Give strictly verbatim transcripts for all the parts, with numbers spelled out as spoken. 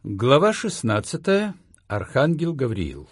Глава шестнадцатая. Архангел Гавриил.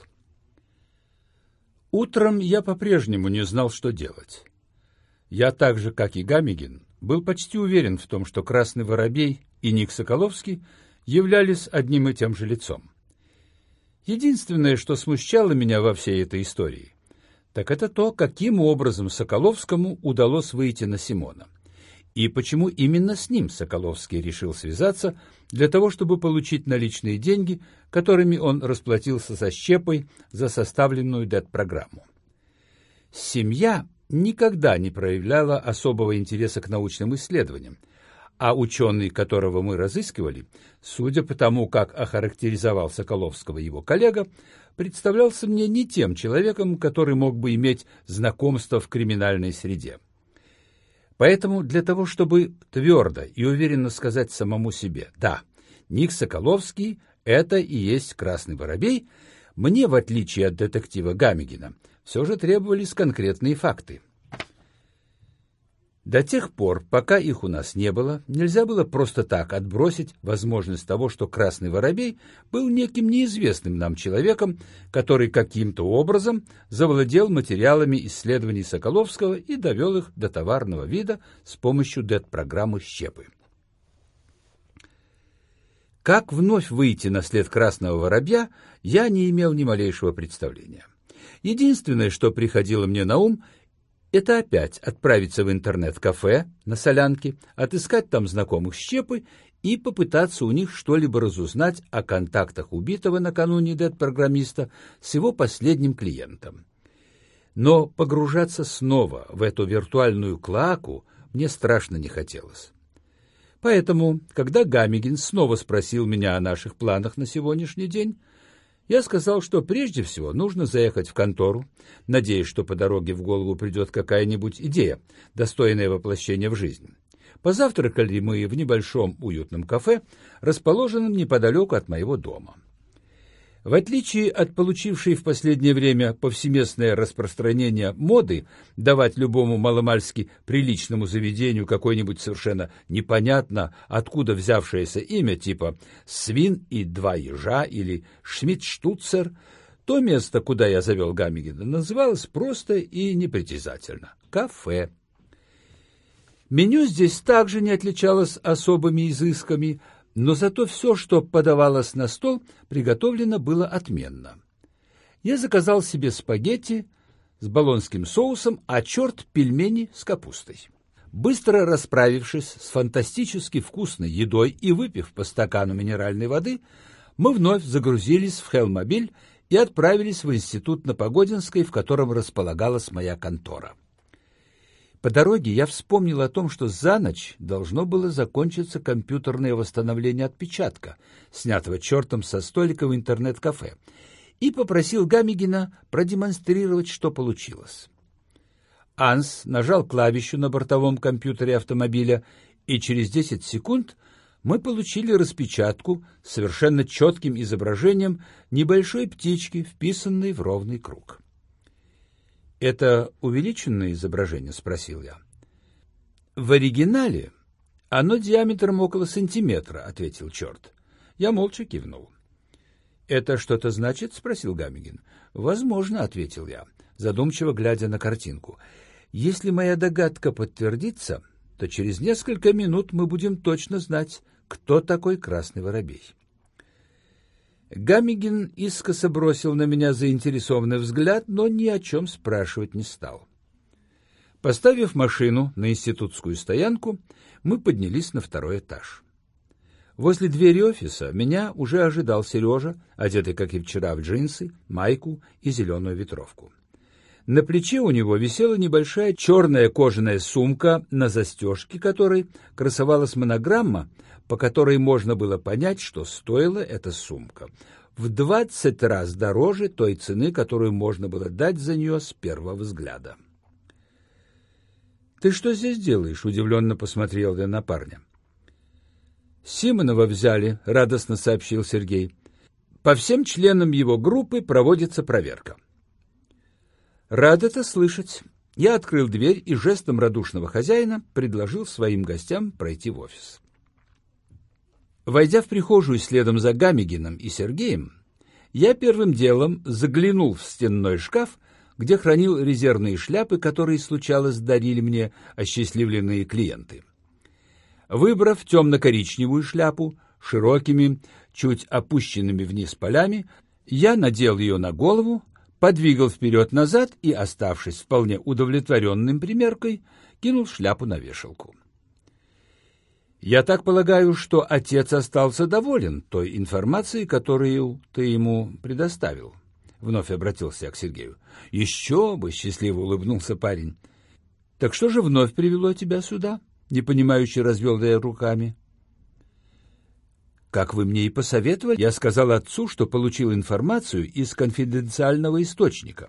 Утром я по-прежнему не знал, что делать. Я так же, как и Гамигин, был почти уверен в том, что Красный Воробей и Ник Соколовский являлись одним и тем же лицом. Единственное, что смущало меня во всей этой истории, так это то, каким образом Соколовскому удалось выйти на Симона. И почему именно с ним Соколовский решил связаться для того, чтобы получить наличные деньги, которыми он расплатился со Щепой за составленную дэт-программу. Семья никогда не проявляла особого интереса к научным исследованиям, а ученый, которого мы разыскивали, судя по тому, как охарактеризовал Соколовского его коллега, представлялся мне не тем человеком, который мог бы иметь знакомство в криминальной среде. Поэтому для того, чтобы твердо и уверенно сказать самому себе «да, Ник Соколовский – это и есть Красный Воробей», мне, в отличие от детектива Гамигина, все же требовались конкретные факты. До тех пор, пока их у нас не было, нельзя было просто так отбросить возможность того, что Красный Воробей был неким неизвестным нам человеком, который каким-то образом завладел материалами исследований Соколовского и довел их до товарного вида с помощью дэт-программы Щепы. Как вновь выйти на след Красного Воробья, я не имел ни малейшего представления. Единственное, что приходило мне на ум, это опять отправиться в интернет-кафе на Солянке, отыскать там знакомых Щепы и попытаться у них что-либо разузнать о контактах убитого накануне дэт-программиста с его последним клиентом. Но погружаться снова в эту виртуальную клоаку мне страшно не хотелось. Поэтому, когда Гамигин снова спросил меня о наших планах на сегодняшний день, я сказал, что прежде всего нужно заехать в контору, надеясь, что по дороге в голову придет какая-нибудь идея, достойная воплощения в жизнь. Позавтракали мы в небольшом уютном кафе, расположенном неподалеку от моего дома. В отличие от получившей в последнее время повсеместное распространение моды давать любому маломальски приличному заведению какое-нибудь совершенно непонятно откуда взявшееся имя типа «Свин и два ежа» или «Шмидтштуцер», то место, куда я завел Гамигина, называлось просто и непритязательно – кафе. Меню здесь также не отличалось особыми изысками, но зато все, что подавалось на стол, приготовлено было отменно. Я заказал себе спагетти с болонским соусом, а черт пельмени с капустой. Быстро расправившись с фантастически вкусной едой и выпив по стакану минеральной воды, мы вновь загрузились в Хелмобиль и отправились в институт на Погодинской, в котором располагалась моя контора. По дороге я вспомнил о том, что за ночь должно было закончиться компьютерное восстановление отпечатка, снятого чертом со столика в интернет-кафе, и попросил Гамигина продемонстрировать, что получилось. Анс нажал клавишу на бортовом компьютере автомобиля, и через десять секунд мы получили распечатку с совершенно четким изображением небольшой птички, вписанной в ровный круг. «Это увеличенное изображение?» — спросил я. «В оригинале оно диаметром около сантиметра», — ответил черт. Я молча кивнул. «Это что-то значит?» — спросил Гамигин. «Возможно», — ответил я, задумчиво глядя на картинку. «Если моя догадка подтвердится, то через несколько минут мы будем точно знать, кто такой Красный Воробей». Гамигин искоса бросил на меня заинтересованный взгляд, но ни о чем спрашивать не стал. Поставив машину на институтскую стоянку, мы поднялись на второй этаж. Возле двери офиса меня уже ожидал Сережа, одетый, как и вчера, в джинсы, майку и зеленую ветровку. На плече у него висела небольшая черная кожаная сумка, на застежке которой красовалась монограмма, по которой можно было понять, что стоила эта сумка в двадцать раз дороже той цены, которую можно было дать за нее с первого взгляда. «Ты что здесь делаешь?» — удивленно посмотрел я на парня. «Симонова взяли», — радостно сообщил Сергей. «По всем членам его группы проводится проверка». «Рад это слышать». Я открыл дверь и жестом радушного хозяина предложил своим гостям пройти в офис. Войдя в прихожую следом за Гамигиным и Сергеем, я первым делом заглянул в стенной шкаф, где хранил резервные шляпы, которые, случалось, дарили мне осчастливленные клиенты. Выбрав темно-коричневую шляпу, широкими, чуть опущенными вниз полями, я надел ее на голову, подвигал вперед-назад и, оставшись вполне удовлетворенным примеркой, кинул шляпу на вешалку. «Я так полагаю, что отец остался доволен той информацией, которую ты ему предоставил?» Вновь обратился я к Сергею. «Еще бы!» — счастливо улыбнулся парень. «Так что же вновь привело тебя сюда?» — непонимающе развел я руками. «Как вы мне и посоветовали, я сказал отцу, что получил информацию из конфиденциального источника».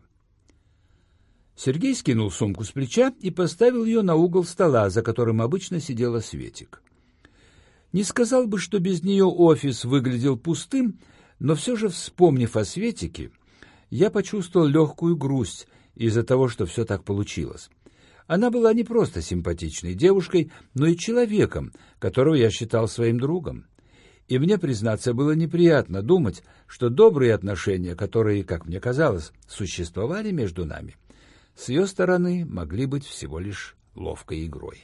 Сергей скинул сумку с плеча и поставил ее на угол стола, за которым обычно сидела Светик. Не сказал бы, что без нее офис выглядел пустым, но все же, вспомнив о Светике, я почувствовал легкую грусть из-за того, что все так получилось. Она была не просто симпатичной девушкой, но и человеком, которого я считал своим другом. И мне, признаться, было неприятно думать, что добрые отношения, которые, как мне казалось, существовали между нами, с ее стороны могли быть всего лишь ловкой игрой.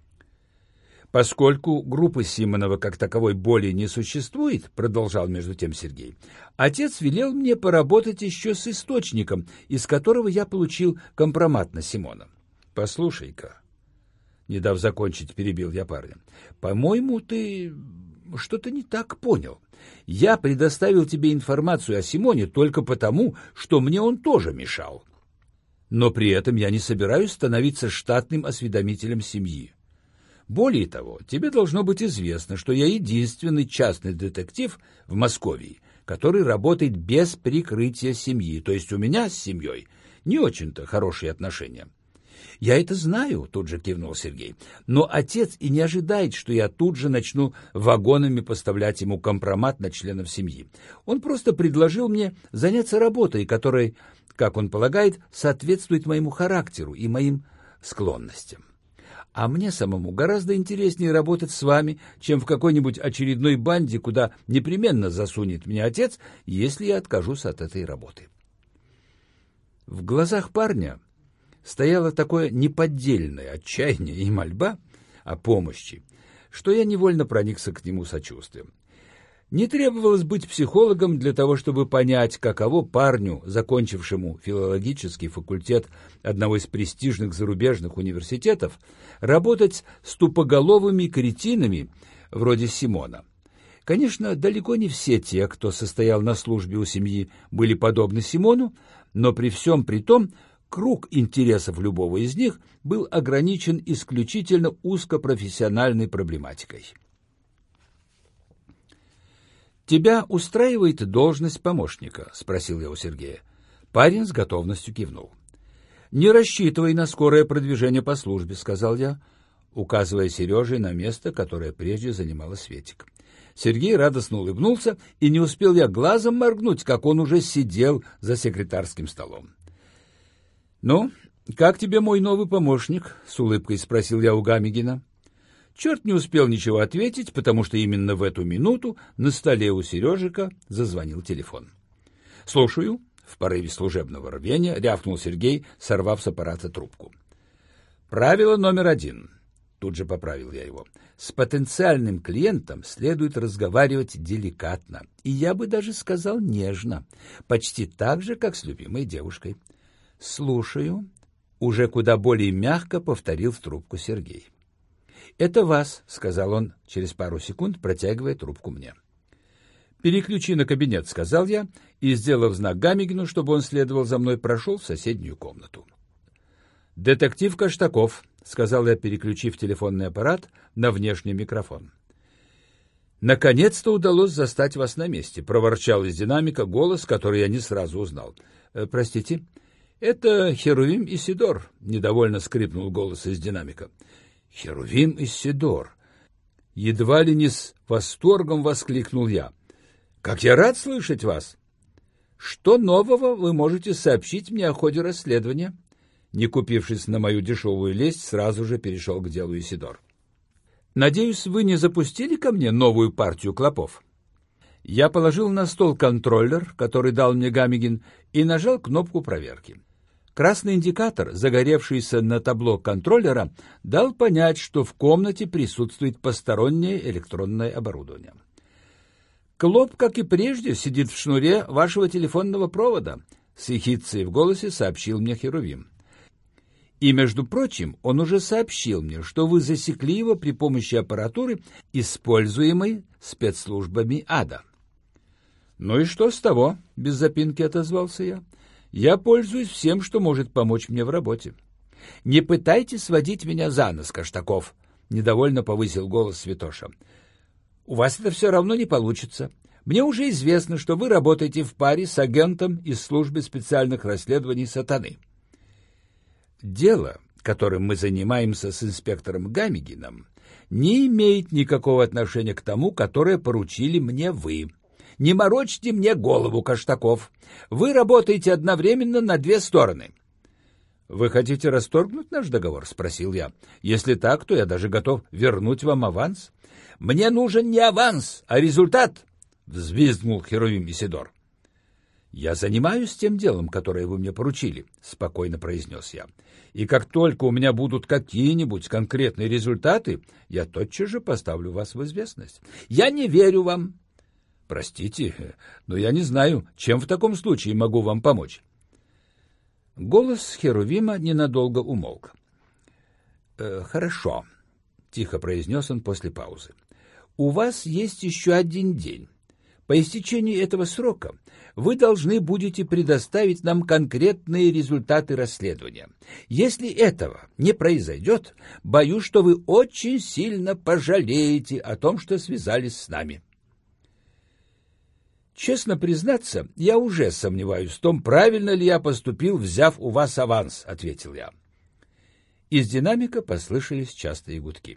«Поскольку группы Симонова как таковой более не существует, — продолжал между тем Сергей, — отец велел мне поработать еще с источником, из которого я получил компромат на Симона. Послушай-ка, не дав закончить, перебил я парня, по-моему, ты что-то не так понял. Я предоставил тебе информацию о Симоне только потому, что мне он тоже мешал. Но при этом я не собираюсь становиться штатным осведомителем семьи. Более того, тебе должно быть известно, что я единственный частный детектив в Москве, который работает без прикрытия семьи, то есть у меня с семьей не очень-то хорошие отношения». «Я это знаю», — тут же кивнул Сергей, «но отец и не ожидает, что я тут же начну вагонами поставлять ему компромат на членов семьи. Он просто предложил мне заняться работой, которая, как он полагает, соответствует моему характеру и моим склонностям. А мне самому гораздо интереснее работать с вами, чем в какой-нибудь очередной банде, куда непременно засунет меня отец, если я откажусь от этой работы». В глазах парня стояло такое неподдельное отчаяние и мольба о помощи, что я невольно проникся к нему сочувствием. Не требовалось быть психологом для того, чтобы понять, каково парню, закончившему филологический факультет одного из престижных зарубежных университетов, работать с тупоголовыми кретинами вроде Симона. Конечно, далеко не все те, кто состоял на службе у семьи, были подобны Симону, но при всем при том круг интересов любого из них был ограничен исключительно узкопрофессиональной проблематикой. «Тебя устраивает должность помощника?» — спросил я у Сергея. Парень с готовностью кивнул. «Не рассчитывай на скорое продвижение по службе», — сказал я, указывая Сереже на место, которое прежде занимала Светик. Сергей радостно улыбнулся, и не успел я глазом моргнуть, как он уже сидел за секретарским столом. «Ну, как тебе мой новый помощник?» — с улыбкой спросил я у Гамигина. Черт не успел ничего ответить, потому что именно в эту минуту на столе у Сережика зазвонил телефон. «Слушаю», — в порыве служебного рвения рявкнул Сергей, сорвав с аппарата трубку. «Правило номер один», — тут же поправил я его, — «с потенциальным клиентом следует разговаривать деликатно, и я бы даже сказал нежно, почти так же, как с любимой девушкой». «Слушаю», — уже куда более мягко повторил в трубку Сергей. «Это вас», — сказал он через пару секунд, протягивая трубку мне. «Переключи на кабинет», — сказал я, и, сделав знак Гамигину, чтобы он следовал за мной, прошел в соседнюю комнату. «Детектив Каштаков», — сказал я, переключив телефонный аппарат на внешний микрофон. «Наконец-то удалось застать вас на месте», — проворчал из динамика голос, который я не сразу узнал. «Э, «Простите?» «Это Херувим Исидор», — недовольно скрипнул голос из динамика. «Херувим Исидор!» Едва ли не с восторгом воскликнул я. «Как я рад слышать вас! Что нового вы можете сообщить мне о ходе расследования?» Не купившись на мою дешевую лесть, сразу же перешел к делу Исидор. Надеюсь, вы не запустили ко мне новую партию клопов?» Я положил на стол контроллер, который дал мне Гамигин, и нажал кнопку проверки. Красный индикатор, загоревшийся на табло контроллера, дал понять, что в комнате присутствует постороннее электронное оборудование. «Клоп, как и прежде, сидит в шнуре вашего телефонного провода», — с ехидцей в голосе сообщил мне Херувим. «И, между прочим, он уже сообщил мне, что вы засекли его при помощи аппаратуры, используемой спецслужбами ада». «Ну и что с того?» — без запинки отозвался я. «Я пользуюсь всем, что может помочь мне в работе». «Не пытайтесь сводить меня за нос, Каштаков», — недовольно повысил голос Святоша. «У вас это все равно не получится. Мне уже известно, что вы работаете в паре с агентом из службы специальных расследований сатаны». «Дело, которым мы занимаемся с инспектором Гамигином, не имеет никакого отношения к тому, которое поручили мне вы. Не морочьте мне голову, Каштаков. Вы работаете одновременно на две стороны». «Вы хотите расторгнуть наш договор?» — спросил я. «Если так, то я даже готов вернуть вам аванс». «Мне нужен не аванс, а результат!» — взвизгнул Херувим Исидор. «Я занимаюсь тем делом, которое вы мне поручили», — спокойно произнес я. «И как только у меня будут какие-нибудь конкретные результаты, я тотчас же поставлю вас в известность». «Я не верю вам». «Простите, но я не знаю, чем в таком случае могу вам помочь». Голос Херувима ненадолго умолк. «Э, «Хорошо», — тихо произнес он после паузы. «У вас есть еще один день. По истечении этого срока вы должны будете предоставить нам конкретные результаты расследования. Если этого не произойдет, боюсь, что вы очень сильно пожалеете о том, что связались с нами». «Честно признаться, я уже сомневаюсь в том, правильно ли я поступил, взяв у вас аванс», — ответил я. Из динамика послышались частые гудки.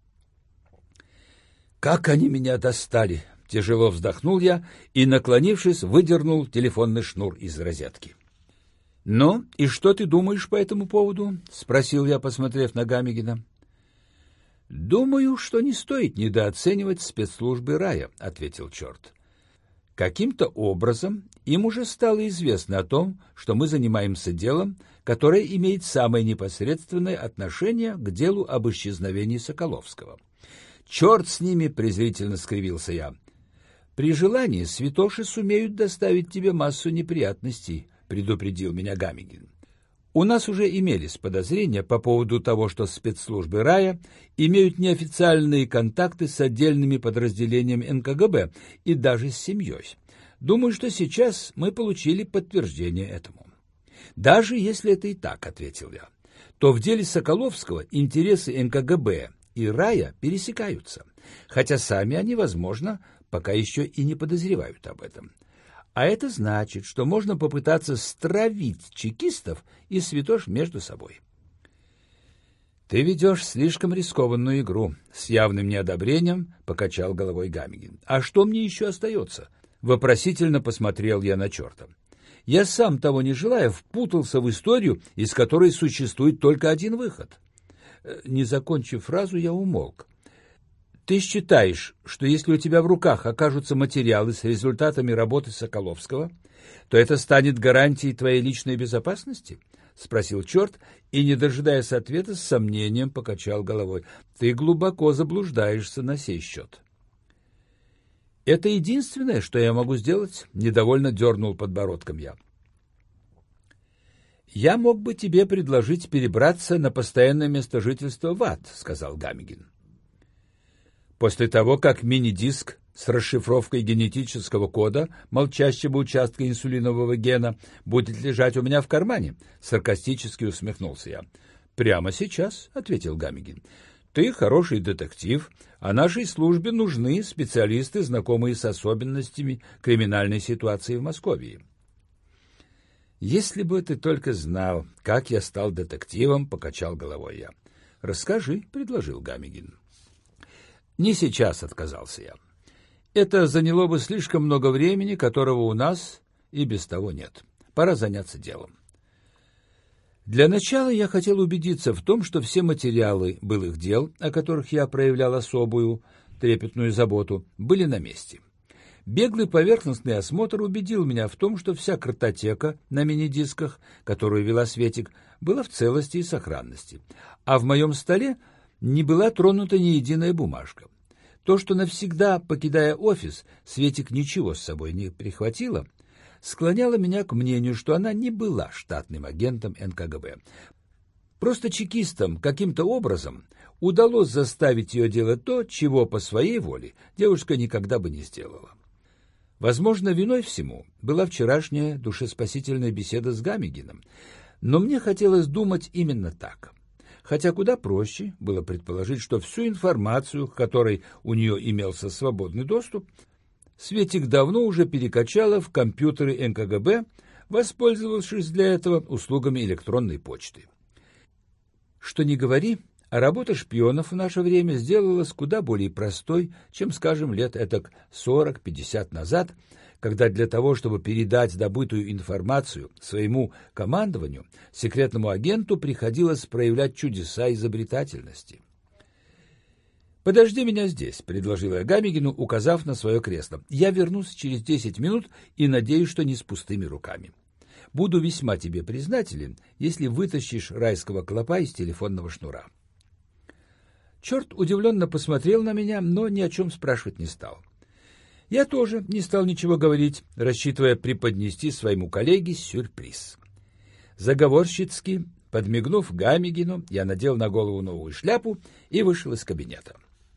«Как они меня достали!» — тяжело вздохнул я и, наклонившись, выдернул телефонный шнур из розетки. «Ну, и что ты думаешь по этому поводу?» — спросил я, посмотрев на Гамигина. «Думаю, что не стоит недооценивать спецслужбы рая», — ответил черт. «Каким-то образом им уже стало известно о том, что мы занимаемся делом, которое имеет самое непосредственное отношение к делу об исчезновении Соколовского». «Черт с ними!» — презрительно скривился я. «При желании святоши сумеют доставить тебе массу неприятностей», — предупредил меня Гамигин. «У нас уже имелись подозрения по поводу того, что спецслужбы рая имеют неофициальные контакты с отдельными подразделениями эн ка гэ бэ и даже с семьей. Думаю, что сейчас мы получили подтверждение этому». «Даже если это и так», — ответил я, — «то в деле Соколовского интересы эн ка гэ бэ и рая пересекаются, хотя сами они, возможно, пока еще и не подозревают об этом. А это значит, что можно попытаться стравить чекистов и святош между собой». «Ты ведешь слишком рискованную игру», — с явным неодобрением покачал головой Гамигин. «А что мне еще остается?» — вопросительно посмотрел я на черта. «Я сам, того не желая, впутался в историю, из которой существует только один выход». Не закончив фразу, я умолк. «Ты считаешь, что если у тебя в руках окажутся материалы с результатами работы Соколовского, то это станет гарантией твоей личной безопасности?» — спросил черт и, не дожидаясь ответа, с сомнением покачал головой. «Ты глубоко заблуждаешься на сей счет». «Это единственное, что я могу сделать?» — недовольно дернул подбородком я. «Я мог бы тебе предложить перебраться на постоянное место жительства в ад», — сказал Гамигин. «После того, как мини-диск с расшифровкой генетического кода молчащего участка инсулинового гена будет лежать у меня в кармане», — саркастически усмехнулся я. «Прямо сейчас», — ответил Гамигин. «Ты хороший детектив, а нашей службе нужны специалисты, знакомые с особенностями криминальной ситуации в Москве». «Если бы ты только знал, как я стал детективом», — покачал головой я. «Расскажи», — предложил Гамигин. «Не сейчас», — отказался я. «Это заняло бы слишком много времени, которого у нас и без того нет. Пора заняться делом». Для начала я хотел убедиться в том, что все материалы былых дел, о которых я проявлял особую трепетную заботу, были на месте. Беглый поверхностный осмотр убедил меня в том, что вся картотека на мини-дисках, которую вела Светик, была в целости и сохранности, а в моем столе не была тронута ни единая бумажка. То, что навсегда, покидая офис, Светик ничего с собой не прихватила, склоняло меня к мнению, что она не была штатным агентом эн ка гэ бэ. Просто чекистам каким-то образом удалось заставить ее делать то, чего по своей воле девушка никогда бы не сделала. Возможно, виной всему была вчерашняя душеспасительная беседа с Гамегиным, но мне хотелось думать именно так. Хотя куда проще было предположить, что всю информацию, к которой у нее имелся свободный доступ, Светик давно уже перекачала в компьютеры эн ка гэ бэ, воспользовавшись для этого услугами электронной почты. Что ни говори, а работа шпионов в наше время сделалась куда более простой, чем, скажем, лет этак сорок-пятьдесят назад, когда для того, чтобы передать добытую информацию своему командованию, секретному агенту приходилось проявлять чудеса изобретательности. «Подожди меня здесь», — предложила я Гамегину, указав на свое кресло. «Я вернусь через десять минут и надеюсь, что не с пустыми руками. Буду весьма тебе признателен, если вытащишь райского клопа из телефонного шнура». Черт удивленно посмотрел на меня, но ни о чем спрашивать не стал. Я тоже не стал ничего говорить, рассчитывая преподнести своему коллеге сюрприз. Заговорщицки, подмигнув Гамегину, я надел на голову новую шляпу и вышел из кабинета.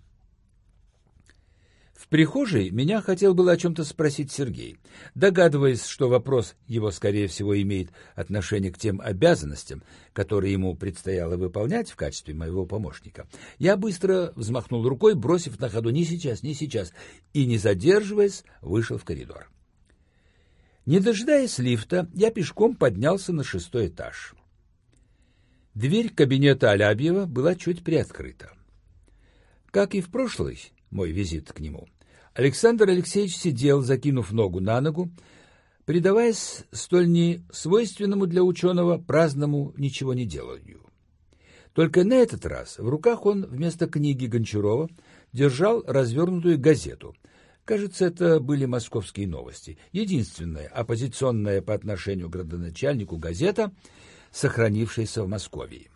В прихожей меня хотел было о чем-то спросить Сергей. Догадываясь, что вопрос его, скорее всего, имеет отношение к тем обязанностям, которые ему предстояло выполнять в качестве моего помощника, я быстро взмахнул рукой, бросив на ходу «не сейчас, не сейчас», и, не задерживаясь, вышел в коридор. Не дожидаясь лифта, я пешком поднялся на шестой этаж. Дверь кабинета Алябьева была чуть приоткрыта. Как и в прошлый мой визит к нему, Александр Алексеевич сидел, закинув ногу на ногу, предаваясь столь несвойственному для ученого праздному ничего не деланию. Только на этот раз в руках он вместо книги Гончарова держал развернутую газету. Кажется, это были «Московские новости», единственная оппозиционная по отношению к градоначальнику газета, сохранившаяся в Москве.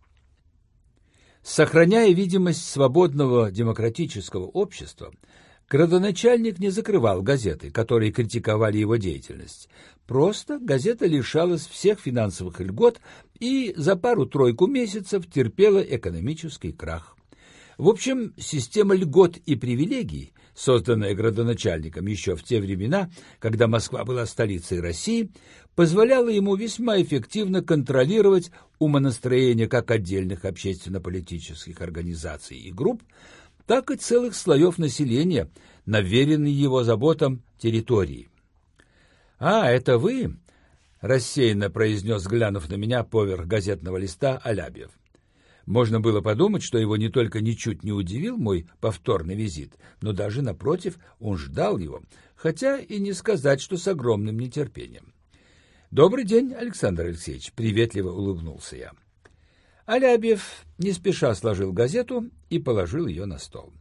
Сохраняя видимость свободного демократического общества, градоначальник не закрывал газеты, которые критиковали его деятельность. Просто газета лишалась всех финансовых льгот и за пару-тройку месяцев терпела экономический крах. В общем, система льгот и привилегий, созданная градоначальником еще в те времена, когда Москва была столицей России, позволяла ему весьма эффективно контролировать умонастроение как отдельных общественно-политических организаций и групп, так и целых слоев населения, на веренной его заботам территории. «А, это вы?» — рассеянно произнес, глянув на меня поверх газетного листа, Алябьев. Можно было подумать, что его не только ничуть не удивил мой повторный визит, но даже, напротив, он ждал его, хотя и не сказать, что с огромным нетерпением. «Добрый день, Александр Алексеевич», — приветливо улыбнулся я. Алябьев не спеша сложил газету и положил ее на стол.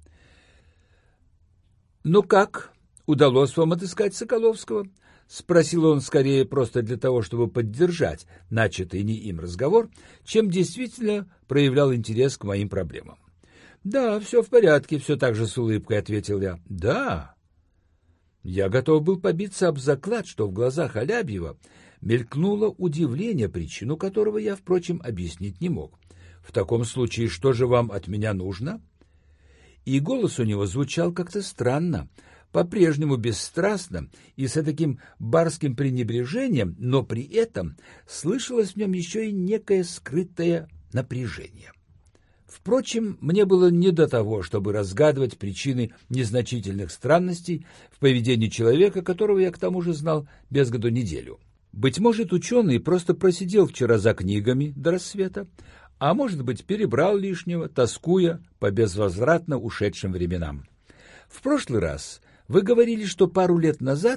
«Ну как, удалось вам отыскать Соколовского?» — спросил он скорее просто для того, чтобы поддержать начатый не им разговор, чем действительно проявлял интерес к моим проблемам. «Да, все в порядке», — все так же с улыбкой ответил я. «Да». Я готов был побиться об заклад, что в глазах Алябьева мелькнуло удивление, причину которого я, впрочем, объяснить не мог. «В таком случае, что же вам от меня нужно?» И голос у него звучал как-то странно, по-прежнему бесстрастно и с таким барским пренебрежением, но при этом слышалось в нем еще и некое скрытое напряжение. Впрочем, мне было не до того, чтобы разгадывать причины незначительных странностей в поведении человека, которого я к тому же знал без году неделю. Быть может, ученый просто просидел вчера за книгами до рассвета, а может быть, перебрал лишнего, тоскуя по безвозвратно ушедшим временам. В прошлый раз вы говорили, что пару лет назад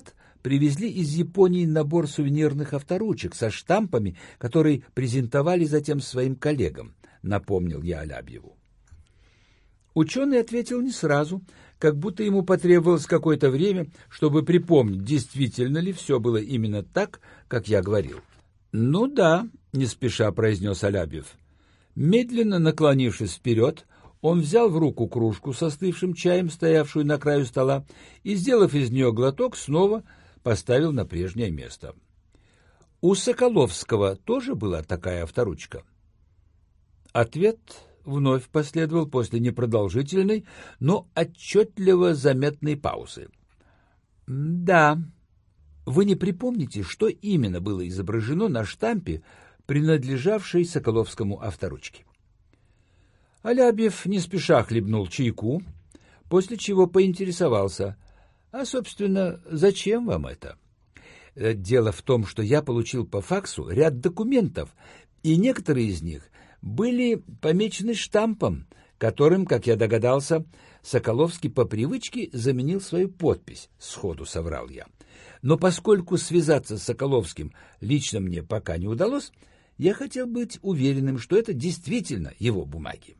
привезли из Японии набор сувенирных авторучек со штампами, которые презентовали затем своим коллегам, напомнил я Алябьеву. Ученый ответил не сразу, как будто ему потребовалось какое-то время, чтобы припомнить, действительно ли все было именно так, как я говорил. «Ну да», — не спеша произнес Алябьев. Медленно наклонившись вперед, он взял в руку кружку со остывшим чаем, стоявшую на краю стола, и, сделав из нее глоток, снова поставил на прежнее место. «У Соколовского тоже была такая авторучка?» Ответ вновь последовал после непродолжительной, но отчетливо заметной паузы. «Да. Вы не припомните, что именно было изображено на штампе, принадлежавшей Соколовскому авторучке?» Алябьев не спеша хлебнул чайку, после чего поинтересовался: «А, собственно, зачем вам это?» «Дело в том, что я получил по факсу ряд документов, и некоторые из них были помечены штампом, которым, как я догадался, Соколовский по привычке заменил свою подпись», — сходу соврал я. «Но поскольку связаться с Соколовским лично мне пока не удалось, я хотел быть уверенным, что это действительно его бумаги».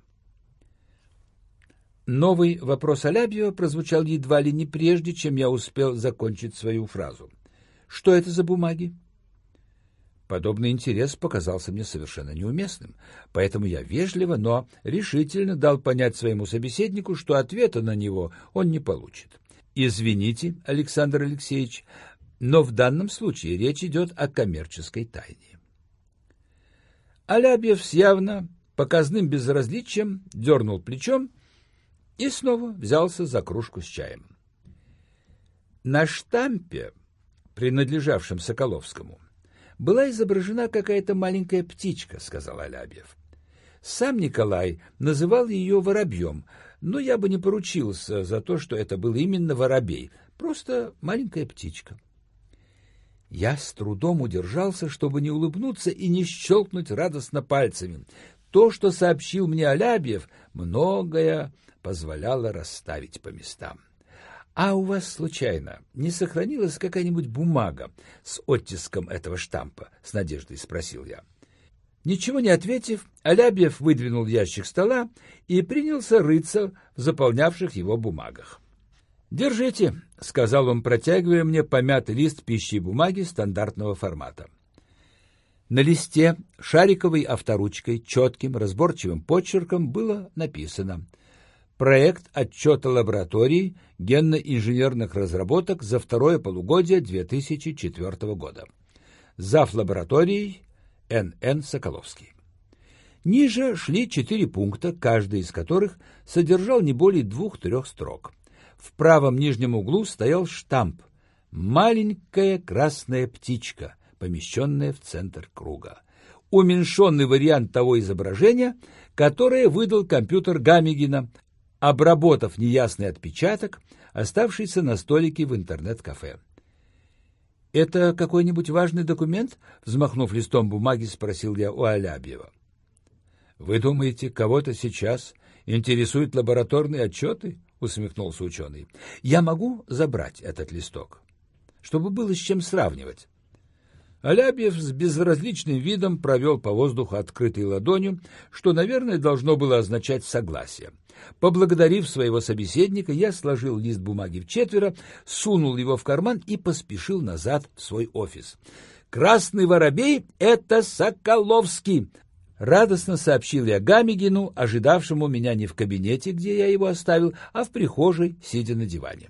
Новый вопрос Алябьева прозвучал едва ли не прежде, чем я успел закончить свою фразу. «Что это за бумаги?» Подобный интерес показался мне совершенно неуместным, поэтому я вежливо, но решительно дал понять своему собеседнику, что ответа на него он не получит. «Извините, Александр Алексеевич, но в данном случае речь идет о коммерческой тайне». Алябьев с явно показным безразличием дернул плечом и снова взялся за кружку с чаем. На штампе, принадлежавшем Соколовскому, была изображена какая-то маленькая птичка, — сказал Алябьев. Сам Николай называл ее воробьем, но я бы не поручился за то, что это был именно воробей, просто маленькая птичка. Я с трудом удержался, чтобы не улыбнуться и не щелкнуть радостно пальцами. То, что сообщил мне Алябьев, многое позволяло расставить по местам. «А у вас, случайно, не сохранилась какая-нибудь бумага с оттиском этого штампа?» — с надеждой спросил я. Ничего не ответив, Алябьев выдвинул ящик стола и принялся рыться в заполнявших его бумагах. «Держите», — сказал он, протягивая мне помятый лист пищи и бумаги стандартного формата. На листе шариковой авторучкой четким разборчивым почерком было написано: «Проект отчета лаборатории генно-инженерных разработок за второе полугодие две тысячи четвёртого года. Зав. Лабораторией Н Н Соколовский». Ниже шли четыре пункта, каждый из которых содержал не более двух-трех строк. В правом нижнем углу стоял штамп «Маленькая красная птичка», помещенная в центр круга. Уменьшенный вариант того изображения, которое выдал компьютер Гамегина, обработав неясный отпечаток, оставшийся на столике в интернет-кафе. «Это какой-нибудь важный документ?» — взмахнув листом бумаги, спросил я у Алябьева. «Вы думаете, кого-то сейчас интересуют лабораторные отчеты?» — усмехнулся ученый. «Я могу забрать этот листок, чтобы было с чем сравнивать?» Алябьев с безразличным видом провел по воздуху открытой ладонью, что, наверное, должно было означать согласие. Поблагодарив своего собеседника, я сложил лист бумаги вчетверо, сунул его в карман и поспешил назад в свой офис. «Красный воробей — это Соколовский!» — радостно сообщил я Гамегину, ожидавшему меня не в кабинете, где я его оставил, а в прихожей, сидя на диване.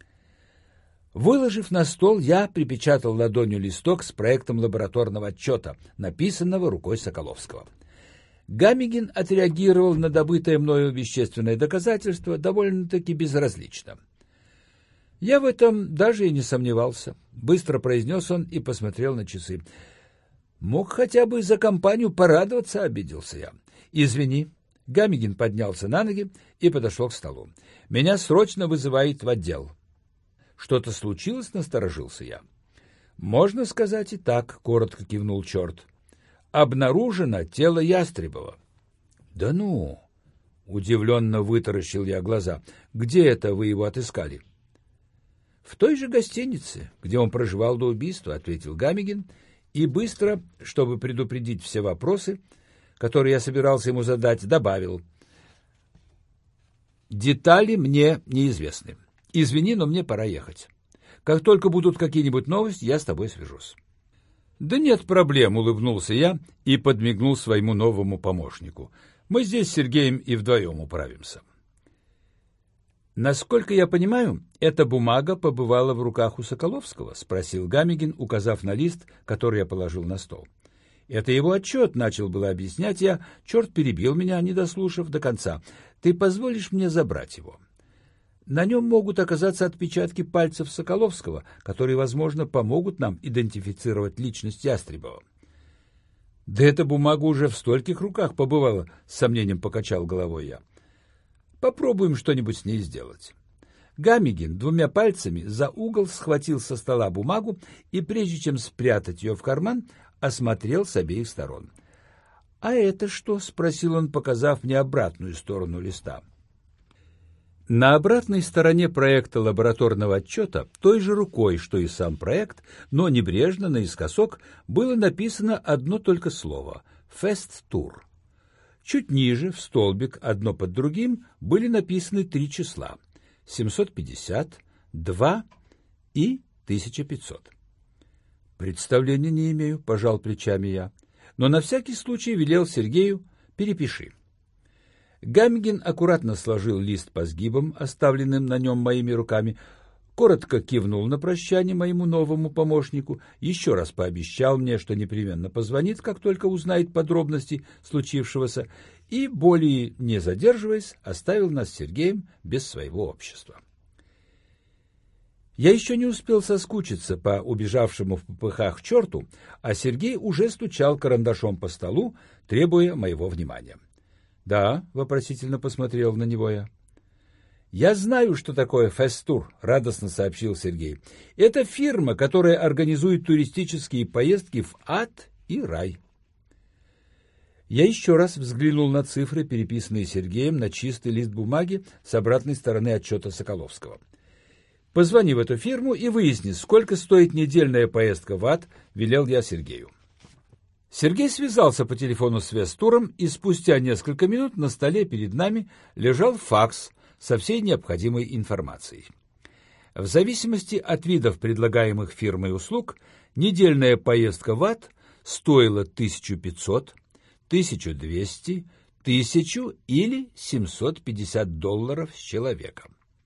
Выложив на стол, я припечатал ладонью листок с проектом лабораторного отчета, написанного рукой Соколовского. Гамегин отреагировал на добытое мною вещественное доказательство довольно-таки безразлично. «Я в этом даже и не сомневался», — быстро произнес он и посмотрел на часы. «Мог хотя бы за компанию порадоваться», — обиделся я. «Извини». Гамегин поднялся на ноги и подошел к столу. «Меня срочно вызывает в отдел». «Что-то случилось?» — насторожился я. «Можно сказать и так», — коротко кивнул черт. «Обнаружено тело Ястребова». «Да ну!» — удивленно вытаращил я глаза. «Где это вы его отыскали?» «В той же гостинице, где он проживал до убийства», — ответил Гамигин, и быстро, чтобы предупредить все вопросы, которые я собирался ему задать, добавил: «Детали мне неизвестны. Извини, но мне пора ехать. Как только будут какие-нибудь новости, я с тобой свяжусь». «Да нет проблем», — улыбнулся я и подмигнул своему новому помощнику. «Мы здесь с Сергеем и вдвоем управимся». «Насколько я понимаю, эта бумага побывала в руках у Соколовского?» — спросил Гамигин, указав на лист, который я положил на стол. «Это его отчет», — начал было объяснять я. Черт перебил меня, не дослушав до конца. «Ты позволишь мне забрать его? На нем могут оказаться отпечатки пальцев Соколовского, которые, возможно, помогут нам идентифицировать личность Ястребова». «Да эта бумага уже в стольких руках побывала», — с сомнением покачал головой я. «Попробуем что-нибудь с ней сделать». Гамигин двумя пальцами за угол схватил со стола бумагу и, прежде чем спрятать ее в карман, осмотрел с обеих сторон. «А это что?» — спросил он, показав мне обратную сторону листа. На обратной стороне проекта лабораторного отчета, той же рукой, что и сам проект, но небрежно, наискосок, было написано одно только слово — «Фест-тур». Чуть ниже, в столбик, одно под другим, были написаны три числа — семьсот пятьдесят, два и тысяча пятьсот. «Представления не имею», — пожал плечами я, но на всякий случай велел Сергею: «Перепиши». Гамигин аккуратно сложил лист по сгибам, оставленным на нем моими руками, коротко кивнул на прощание моему новому помощнику, еще раз пообещал мне, что непременно позвонит, как только узнает подробности случившегося, и, более не задерживаясь, оставил нас с Сергеем без своего общества. Я еще не успел соскучиться по убежавшему в попыхах черту, а Сергей уже стучал карандашом по столу, требуя моего внимания. «Да», — вопросительно посмотрел на него я. «Я знаю, что такое Фест-тур», — радостно сообщил Сергей. «Это фирма, которая организует туристические поездки в ад и рай». Я еще раз взглянул на цифры, переписанные Сергеем на чистый лист бумаги с обратной стороны отчета Соколовского. «Позвони в эту фирму и выясни, сколько стоит недельная поездка в ад», — велел я Сергею. Сергей связался по телефону с Фест-туром, и спустя несколько минут на столе перед нами лежал факс со всей необходимой информацией. В зависимости от видов предлагаемых фирмой услуг, недельная поездка в ад стоила тысячу пятьсот, тысячу двести, тысячу или семьсот пятьдесят долларов с человека.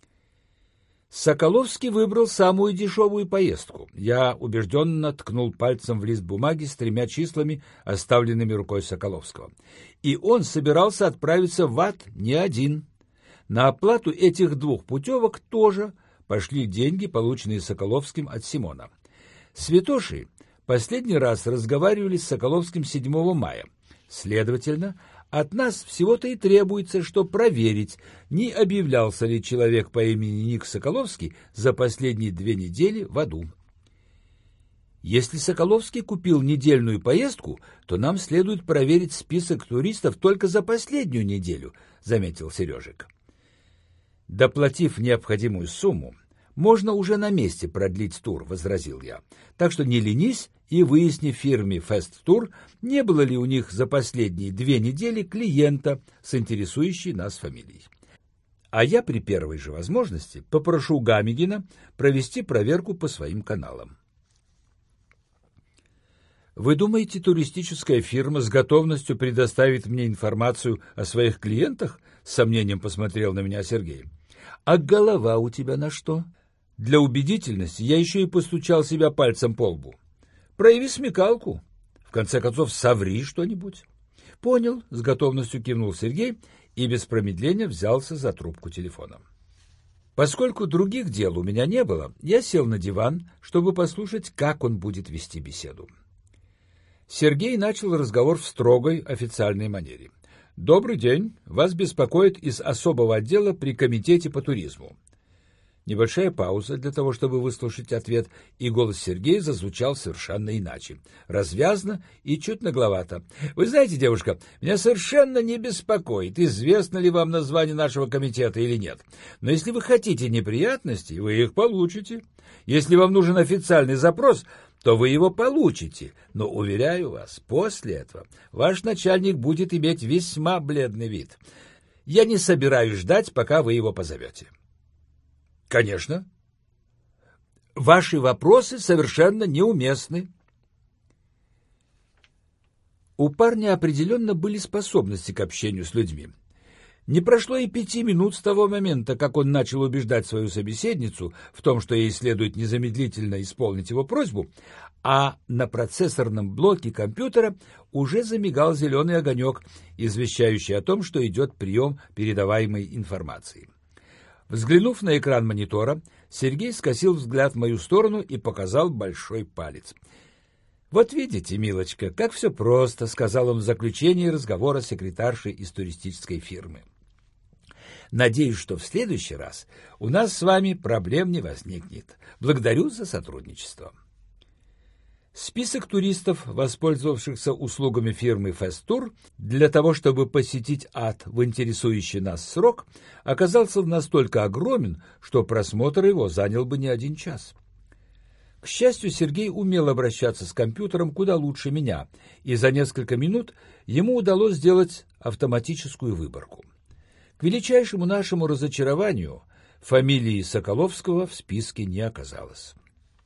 Соколовский выбрал самую дешевую поездку. Я убежденно ткнул пальцем в лист бумаги с тремя числами, оставленными рукой Соколовского. И он собирался отправиться в ад не один. На оплату этих двух путевок тоже пошли деньги, полученные Соколовским от Симона. Святоши последний раз разговаривали с Соколовским седьмого мая. Следовательно, от нас всего-то и требуется, что проверить, не объявлялся ли человек по имени Ник Соколовский за последние две недели в аду. Если Соколовский купил недельную поездку, то нам следует проверить список туристов только за последнюю неделю, заметил Сережик. Доплатив необходимую сумму, можно уже на месте продлить тур, возразил я. Так что не ленись и выясни в фирме Фест-тур, не было ли у них за последние две недели клиента с интересующей нас фамилией. А я при первой же возможности попрошу Гамигина провести проверку по своим каналам. «Вы думаете, туристическая фирма с готовностью предоставит мне информацию о своих клиентах?» — с сомнением посмотрел на меня Сергей. «А голова у тебя на что?» Для убедительности я еще и постучал себя пальцем по лбу. «Прояви смекалку. В конце концов, соври что-нибудь». «Понял», — с готовностью кивнул Сергей и без промедления взялся за трубку телефона. Поскольку других дел у меня не было, я сел на диван, чтобы послушать, как он будет вести беседу. Сергей начал разговор в строгой официальной манере. «Добрый день. Вас беспокоит из особого отдела при Комитете по туризму». Небольшая пауза для того, чтобы выслушать ответ, и голос Сергея зазвучал совершенно иначе. Развязно и чуть нагловато. «Вы знаете, девушка, меня совершенно не беспокоит, известно ли вам название нашего комитета или нет. Но если вы хотите неприятностей, вы их получите. Если вам нужен официальный запрос, то вы его получите. Но, уверяю вас, после этого ваш начальник будет иметь весьма бледный вид. Я не собираюсь ждать, пока вы его позовете». «Конечно. Ваши вопросы совершенно неуместны». У парня определенно были способности к общению с людьми. Не прошло и пяти минут с того момента, как он начал убеждать свою собеседницу в том, что ей следует незамедлительно исполнить его просьбу, а на процессорном блоке компьютера уже замигал зеленый огонек, извещающий о том, что идет прием передаваемой информации. Взглянув на экран монитора, Сергей скосил взгляд в мою сторону и показал большой палец. «Вот видите, милочка, как все просто», — сказал он в заключении разговора с секретаршей из туристической фирмы. «Надеюсь, что в следующий раз у нас с вами проблем не возникнет. Благодарю за сотрудничество». Список туристов, воспользовавшихся услугами фирмы Фест-Тур для того, чтобы посетить ад в интересующий нас срок, оказался настолько огромен, что просмотр его занял бы не один час. К счастью, Сергей умел обращаться с компьютером куда лучше меня, и за несколько минут ему удалось сделать автоматическую выборку. К величайшему нашему разочарованию фамилии Соколовского в списке не оказалось.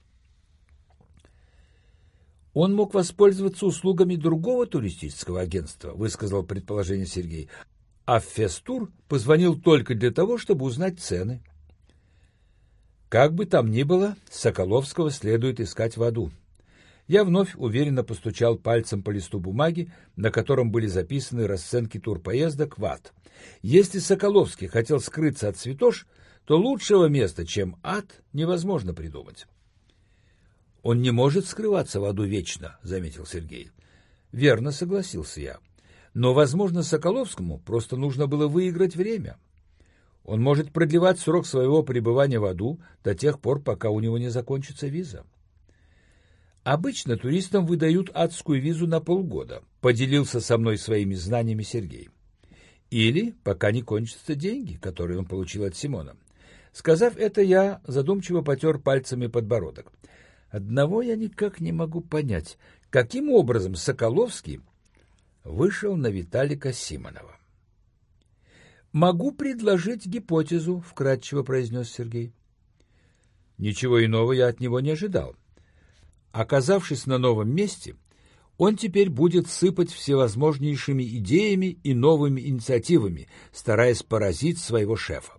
«Он мог воспользоваться услугами другого туристического агентства», — высказал предположение Сергей, «а в Фест-Тур позвонил только для того, чтобы узнать цены». Как бы там ни было, Соколовского следует искать в аду. Я вновь уверенно постучал пальцем по листу бумаги, на котором были записаны расценки турпоездок в ад. Если Соколовский хотел скрыться от святош, то лучшего места, чем ад, невозможно придумать. «Он не может скрываться в аду вечно», — заметил Сергей. «Верно», — согласился я. «Но, возможно, Соколовскому просто нужно было выиграть время. Он может продлевать срок своего пребывания в аду до тех пор, пока у него не закончится виза». «Обычно туристам выдают адскую визу на полгода», — поделился со мной своими знаниями Сергей. «Или пока не кончатся деньги, которые он получил от Симона». Сказав это, я задумчиво потер пальцами подбородок. Одного я никак не могу понять, каким образом Соколовский вышел на Виталика Симонова. «Могу предложить гипотезу», — вкратчиво произнес Сергей. Ничего иного я от него не ожидал. Оказавшись на новом месте, он теперь будет сыпать всевозможнейшими идеями и новыми инициативами, стараясь поразить своего шефа.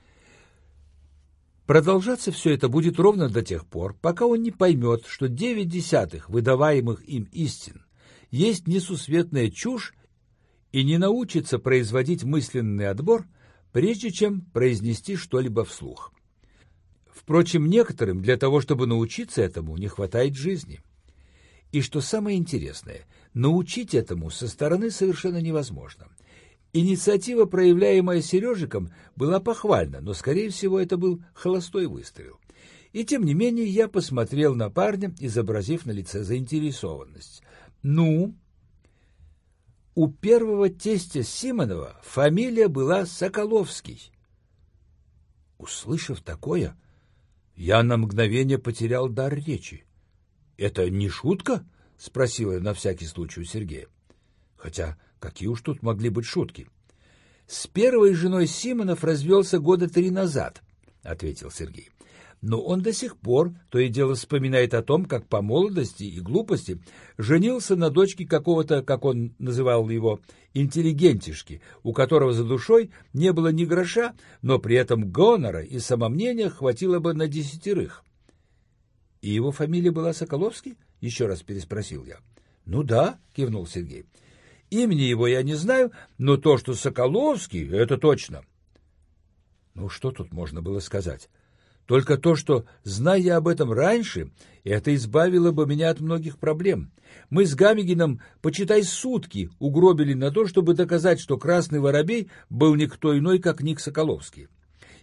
Продолжаться все это будет ровно до тех пор, пока он не поймет, что девять десятых выдаваемых им истин есть несусветная чушь, и не научится производить мысленный отбор, прежде чем произнести что-либо вслух. Впрочем, некоторым для того, чтобы научиться этому, не хватает жизни. И что самое интересное, научить этому со стороны совершенно невозможно. Инициатива, проявляемая Сережиком, была похвальна, но, скорее всего, это был холостой выстрел. И тем не менее я посмотрел на парня, изобразив на лице заинтересованность. «Ну?» У первого тестя Симонова фамилия была Соколовский. Услышав такое, я на мгновение потерял дар речи. «Это не шутка?» — спросила я на всякий случай у Сергея. Хотя какие уж тут могли быть шутки. «С первой женой Симонов развелся года три назад», — ответил Сергей. «Но он до сих пор то и дело вспоминает о том, как по молодости и глупости женился на дочке какого-то, как он называл его, интеллигентишки, у которого за душой не было ни гроша, но при этом гонора и самомнения хватило бы на десятерых». «И его фамилия была Соколовский?» — еще раз переспросил я. «Ну да», — кивнул Сергей. «Имени его я не знаю, но то, что Соколовский, это точно». Ну, что тут можно было сказать? Только то, что, зная я об этом раньше, это избавило бы меня от многих проблем. Мы с Гамигиным, почитай, сутки угробили на то, чтобы доказать, что Красный Воробей был никто иной, как Ник Соколовский.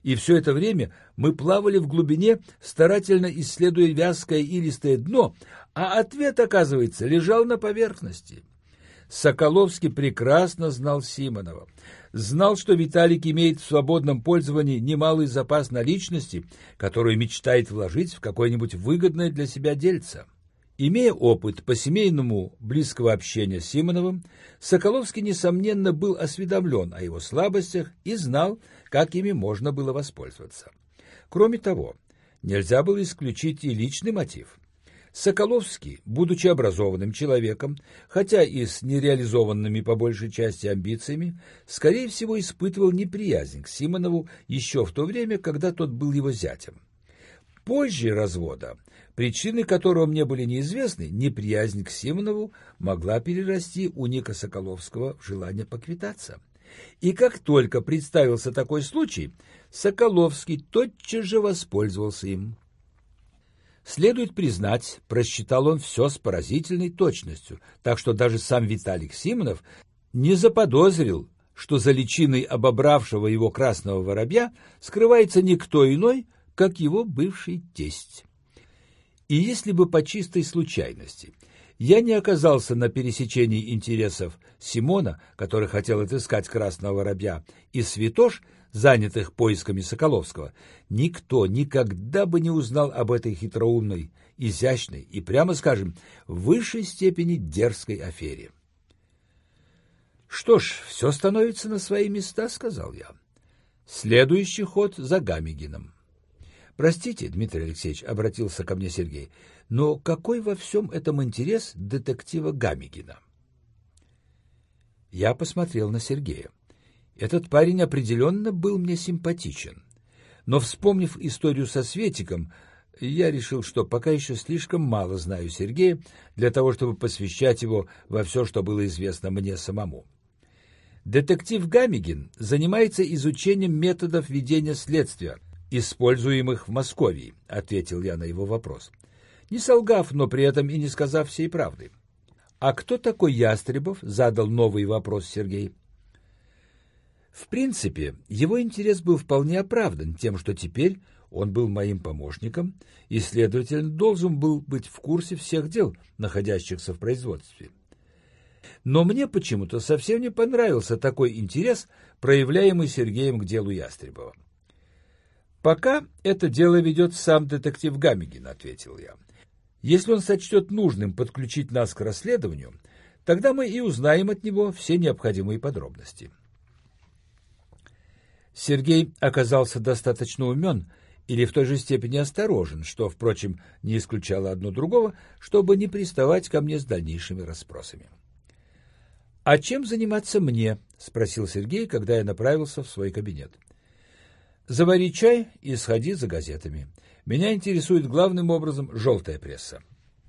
и все это время мы плавали в глубине, старательно исследуя вязкое илистое дно, а ответ, оказывается, лежал на поверхности. Соколовский прекрасно знал Симонова. Знал, что Виталик имеет в свободном пользовании немалый запас наличности, которую мечтает вложить в какое-нибудь выгодное для себя дельце. Имея опыт по-семейному близкого общения с Симоновым, Соколовский, несомненно, был осведомлен о его слабостях и знал, как ими можно было воспользоваться. Кроме того, нельзя было исключить и личный мотив. Соколовский, будучи образованным человеком, хотя и с нереализованными по большей части амбициями, скорее всего испытывал неприязнь к Симонову еще в то время, когда тот был его зятем. Позже развода, причины которого мне были неизвестны, неприязнь к Симонову могла перерасти у Ника Соколовского в желание поквитаться. И как только представился такой случай, Соколовский тотчас же воспользовался им. Следует признать, просчитал он все с поразительной точностью, так что даже сам Виталик Симонов не заподозрил, что за личиной обобравшего его красного воробья скрывается никто иной, как его бывший тесть. И если бы по чистой случайности я не оказался на пересечении интересов Симона, который хотел отыскать красного воробья, и Святош, занятых поисками Соколовского, никто никогда бы не узнал об этой хитроумной, изящной и, прямо скажем, в высшей степени дерзкой афере. «Что ж, все становится на свои места», — сказал я. «Следующий ход за Гамегиным». «Простите, Дмитрий Алексеевич», — обратился ко мне Сергей, «но какой во всем этом интерес детектива Гамегина?» Я посмотрел на Сергея. Этот парень определенно был мне симпатичен. Но, вспомнив историю со Светиком, я решил, что пока еще слишком мало знаю Сергея для того, чтобы посвящать его во все, что было известно мне самому. Детектив Гамегин занимается изучением методов ведения следствия, используемых в Москве, — ответил я на его вопрос, не солгав, но при этом и не сказав всей правды. — А кто такой Ястребов? — задал новый вопрос Сергей. В принципе, его интерес был вполне оправдан тем, что теперь он был моим помощником и, следовательно, должен был быть в курсе всех дел, находящихся в производстве. Но мне почему-то совсем не понравился такой интерес, проявляемый Сергеем к делу Ястребова. «Пока это дело ведет сам детектив Гамегин», — ответил я. «Если он сочтет нужным подключить нас к расследованию, тогда мы и узнаем от него все необходимые подробности». Сергей оказался достаточно умен или в той же степени осторожен, что, впрочем, не исключало одно другого, чтобы не приставать ко мне с дальнейшими расспросами. «А чем заниматься мне?» — спросил Сергей, когда я направился в свой кабинет. «Завари чай и сходи за газетами. Меня интересует главным образом желтая пресса».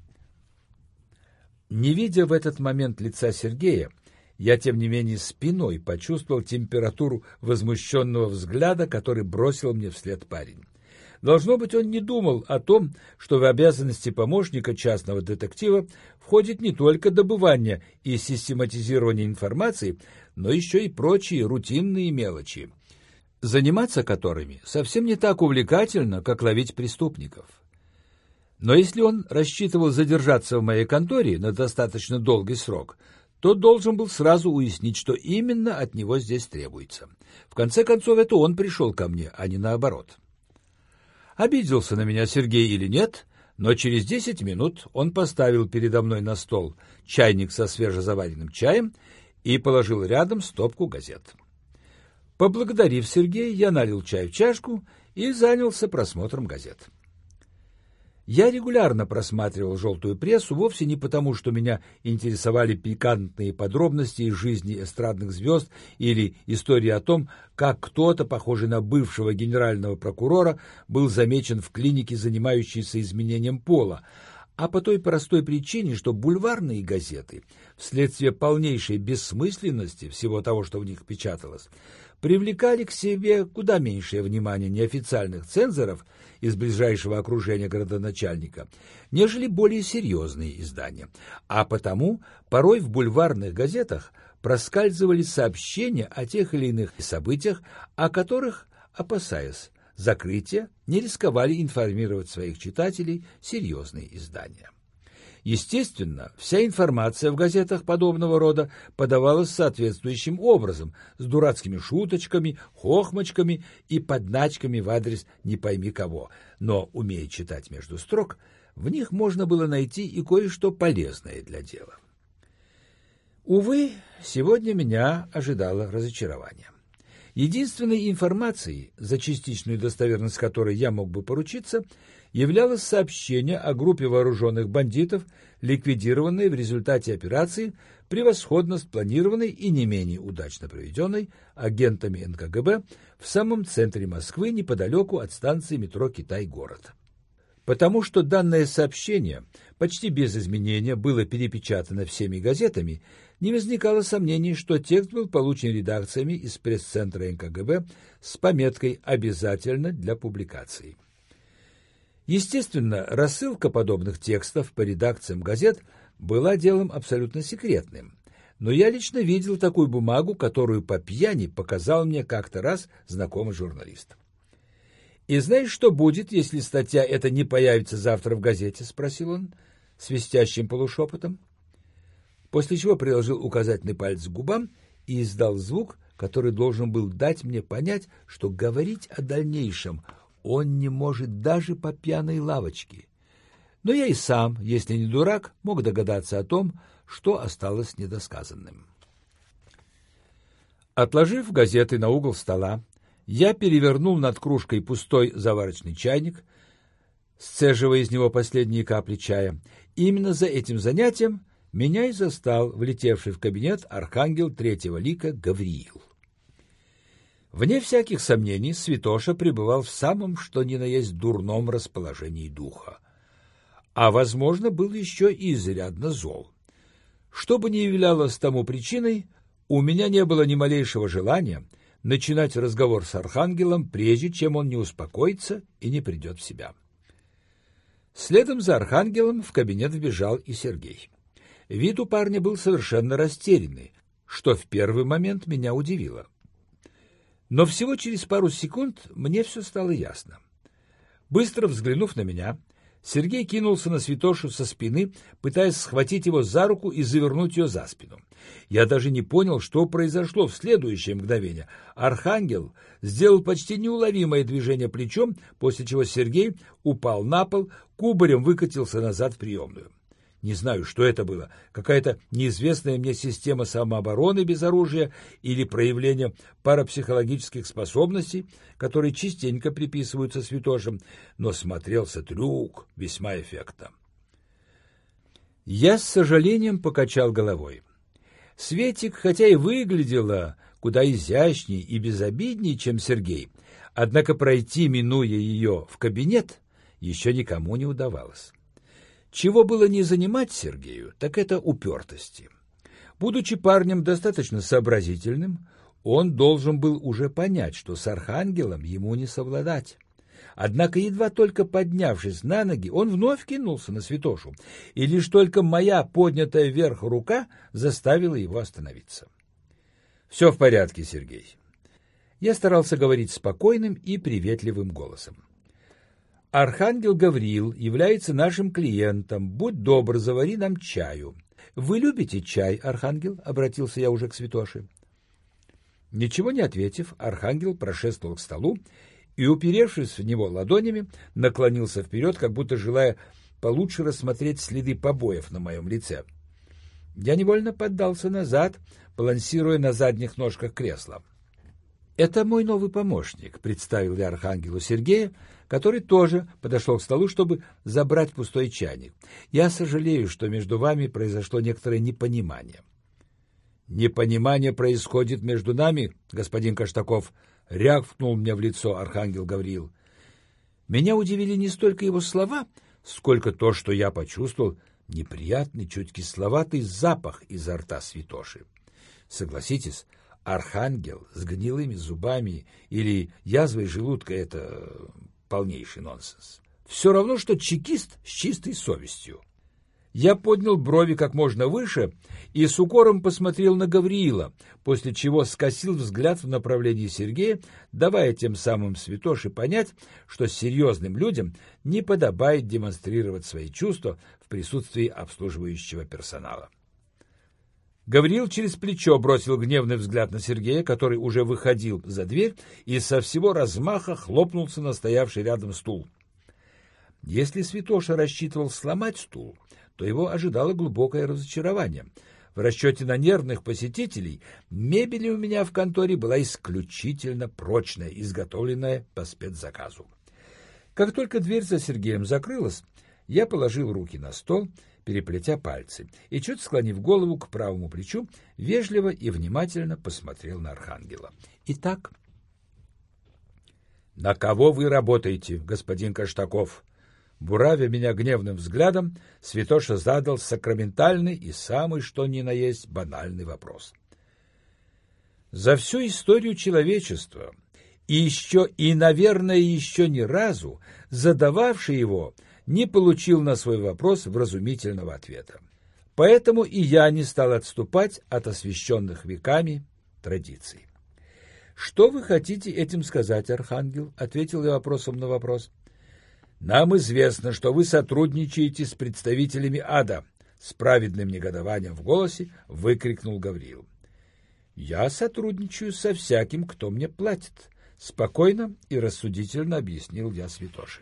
Не видя в этот момент лица Сергея, я, тем не менее, спиной почувствовал температуру возмущенного взгляда, который бросил мне вслед парень. Должно быть, он не думал о том, что в обязанности помощника частного детектива входит не только добывание и систематизирование информации, но еще и прочие рутинные мелочи, заниматься которыми совсем не так увлекательно, как ловить преступников. Но если он рассчитывал задержаться в моей конторе на достаточно долгий срок, то должен был сразу уяснить, что именно от него здесь требуется. В конце концов, это он пришел ко мне, а не наоборот. Обиделся на меня Сергей или нет, но через десять минут он поставил передо мной на стол чайник со свежезаваренным чаем и положил рядом стопку газет. Поблагодарив Сергея, я налил чай в чашку и занялся просмотром газет. Я регулярно просматривал желтую прессу вовсе не потому, что меня интересовали пикантные подробности из жизни эстрадных звезд или истории о том, как кто-то, похожий на бывшего генерального прокурора, был замечен в клинике, занимающейся изменением пола, а по той простой причине, что бульварные газеты, вследствие полнейшей бессмысленности всего того, что в них печаталось, привлекали к себе куда меньшее внимание неофициальных цензоров из ближайшего окружения городоначальника, нежели более серьезные издания. А потому порой в бульварных газетах проскальзывали сообщения о тех или иных событиях, о которых опасаясь закрытия, не рисковали информировать своих читателей серьезные издания. Естественно, вся информация в газетах подобного рода подавалась соответствующим образом, с дурацкими шуточками, хохмочками и подначками в адрес не пойми кого, но, умея читать между строк, в них можно было найти и кое-что полезное для дела. Увы, сегодня меня ожидало разочарование. Единственной информацией, за частичную достоверность которой я мог бы поручиться, являлось сообщение о группе вооруженных бандитов, ликвидированной в результате операции, превосходно спланированной и не менее удачно проведенной агентами эн ка гэ бэ в самом центре Москвы, неподалеку от станции метро «Китай-город». Потому что данное сообщение почти без изменения было перепечатано всеми газетами, не возникало сомнений, что текст был получен редакциями из пресс-центра эн ка гэ бэ с пометкой «Обязательно для публикации». Естественно, рассылка подобных текстов по редакциям газет была делом абсолютно секретным, но я лично видел такую бумагу, которую по пьяни показал мне как-то раз знакомый журналист. «И знаешь, что будет, если статья эта не появится завтра в газете?» — спросил он свистящим полушепотом, после чего приложил указательный палец к губам и издал звук, который должен был дать мне понять, что говорить о дальнейшем он не может даже по пьяной лавочке. Но я и сам, если не дурак, мог догадаться о том, что осталось недосказанным. Отложив газеты на угол стола, я перевернул над кружкой пустой заварочный чайник, сцеживая из него последние капли чая. Именно за этим занятием меня и застал влетевший в кабинет архангел третьего лика Гавриил. Вне всяких сомнений, святоша пребывал в самом что ни на есть дурном расположении духа, а, возможно, был еще и изрядно зол. Что бы ни являлось тому причиной, у меня не было ни малейшего желания начинать разговор с архангелом, прежде чем он не успокоится и не придет в себя. Следом за архангелом в кабинет вбежал и Сергей. Вид у парня был совершенно растерянный, что в первый момент меня удивило. Но всего через пару секунд мне все стало ясно. Быстро взглянув на меня, Сергей кинулся на святошу со спины, пытаясь схватить его за руку и завернуть ее за спину. Я даже не понял, что произошло в следующее мгновение. Архангел сделал почти неуловимое движение плечом, после чего Сергей упал на пол, кубарем выкатился назад в приемную. Не знаю, что это было, какая-то неизвестная мне система самообороны без оружия или проявление парапсихологических способностей, которые частенько приписываются святошам, но смотрелся трюк весьма эффектно. Я с сожалением покачал головой. Светик, хотя и выглядела куда изящнее и безобиднее, чем Сергей, однако пройти, минуя ее в кабинет, еще никому не удавалось. Чего было не занимать Сергею, так это упертости. Будучи парнем достаточно сообразительным, он должен был уже понять, что с архангелом ему не совладать. Однако, едва только поднявшись на ноги, он вновь кинулся на святошу, и лишь только моя поднятая вверх рука заставила его остановиться. «Все в порядке, Сергей». Я старался говорить спокойным и приветливым голосом. «Архангел Гавриил является нашим клиентом. Будь добр, завари нам чаю». «Вы любите чай, Архангел?» — обратился я уже к святоше. Ничего не ответив, Архангел прошествовал к столу и, уперевшись в него ладонями, наклонился вперед, как будто желая получше рассмотреть следы побоев на моем лице. Я невольно поддался назад, балансируя на задних ножках кресла. «Это мой новый помощник», — представил я архангелу Сергея, который тоже подошел к столу, чтобы забрать пустой чайник. «Я сожалею, что между вами произошло некоторое непонимание». «Непонимание происходит между нами, господин Каштаков», — рявкнул мне в лицо архангел Гавриил. Меня удивили не столько его слова, сколько то, что я почувствовал неприятный, чуть кисловатый запах изо рта святоши. Согласитесь, архангел с гнилыми зубами или язвой желудка — это полнейший нонсенс. Все равно, что чекист с чистой совестью. Я поднял брови как можно выше и с укором посмотрел на Гавриила, после чего скосил взгляд в направлении Сергея, давая тем самым святоше понять, что серьезным людям не подобает демонстрировать свои чувства в присутствии обслуживающего персонала. Гавриил через плечо бросил гневный взгляд на Сергея, который уже выходил за дверь и со всего размаха хлопнулся на стоявший рядом стул. Если святоша рассчитывал сломать стул, то его ожидало глубокое разочарование. В расчете на нервных посетителей мебель у меня в конторе была исключительно прочная, изготовленная по спецзаказу. Как только дверь за Сергеем закрылась, я положил руки на стол, переплетя пальцы, и, чуть склонив голову к правому плечу, вежливо и внимательно посмотрел на архангела. «Итак, на кого вы работаете, господин Каштаков?» Буравя меня гневным взглядом, святоша задал сакраментальный и самый что ни на есть банальный вопрос. За всю историю человечества и еще и, наверное, еще ни разу задававший его не получил на свой вопрос вразумительного ответа. Поэтому и я не стал отступать от освященных веками традиций. «Что вы хотите этим сказать, архангел?» — ответил я вопросом на вопрос. «Нам известно, что вы сотрудничаете с представителями ада», — с праведным негодованием в голосе выкрикнул Гавриил. «Я сотрудничаю со всяким, кто мне платит», — спокойно и рассудительно объяснил я святоше.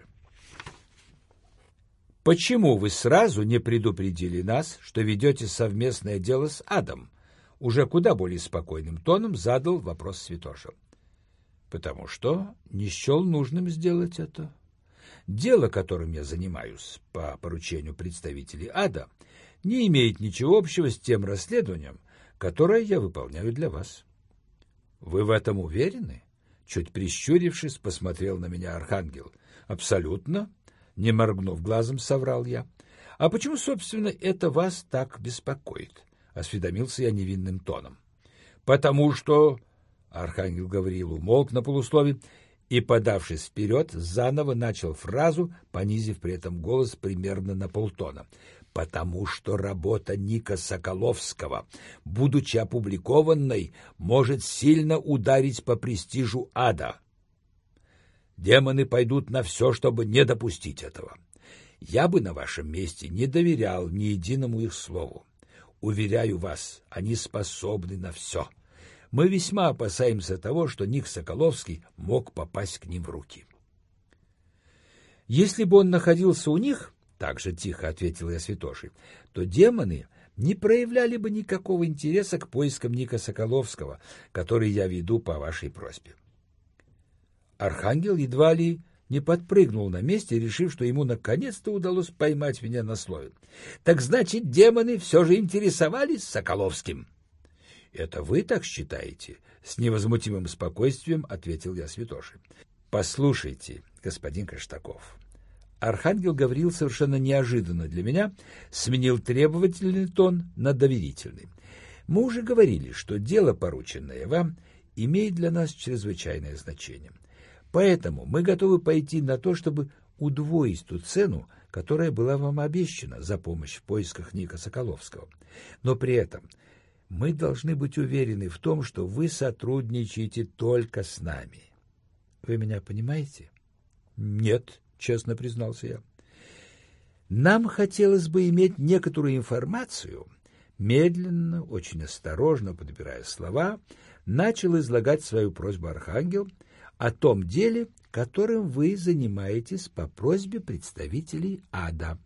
«Почему вы сразу не предупредили нас, что ведете совместное дело с адом?» Уже куда более спокойным тоном задал вопрос святоша. «Потому что не счел нужным сделать это. Дело, которым я занимаюсь по поручению представителей ада, не имеет ничего общего с тем расследованием, которое я выполняю для вас». «Вы в этом уверены?» Чуть прищурившись, посмотрел на меня архангел. «Абсолютно», — не моргнув глазом, соврал я. «А почему, собственно, это вас так беспокоит?» — осведомился я невинным тоном. «Потому что...» — архангел Гавриил умолк на полуслове и, подавшись вперед, заново начал фразу, понизив при этом голос примерно на полтона. «Потому что работа Ника Соколовского, будучи опубликованной, может сильно ударить по престижу ада. Демоны пойдут на все, чтобы не допустить этого. Я бы на вашем месте не доверял ни единому их слову. Уверяю вас, они способны на все. Мы весьма опасаемся того, что Ник Соколовский мог попасть к ним в руки». «Если бы он находился у них, — так же тихо ответил я святоши, — то демоны не проявляли бы никакого интереса к поискам Ника Соколовского, который я веду по вашей просьбе». Архангел едва ли не подпрыгнул на месте, решив, что ему наконец-то удалось поймать меня на слове. «Так значит, демоны все же интересовались Соколовским?» «Это вы так считаете?» — с невозмутимым спокойствием ответил я святоши. «Послушайте, господин Каштаков». Архангел Гавриил совершенно неожиданно для меня сменил требовательный тон на доверительный. «Мы уже говорили, что дело, порученное вам, имеет для нас чрезвычайное значение. Поэтому мы готовы пойти на то, чтобы удвоить ту цену, которая была вам обещана за помощь в поисках Ника Соколовского. Но при этом мы должны быть уверены в том, что вы сотрудничаете только с нами. Вы меня понимаете?» «Нет», — честно признался я. «Нам хотелось бы иметь некоторую информацию», — медленно, очень осторожно подбирая слова, начал излагать свою просьбу архангел, «о том деле, которым вы занимаетесь по просьбе представителей ада».